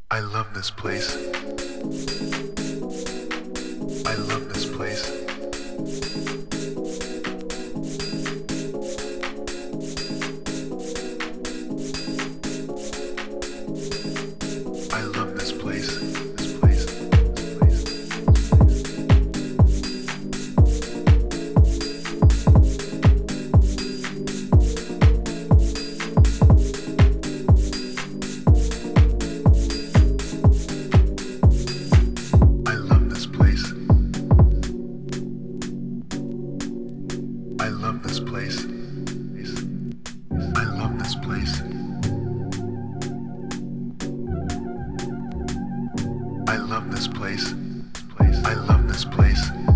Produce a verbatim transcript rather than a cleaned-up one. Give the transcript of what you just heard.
I love this place. I love this place. I love this place. This place. This I love this place. I love this place. I love this place. I love this place. I love this place.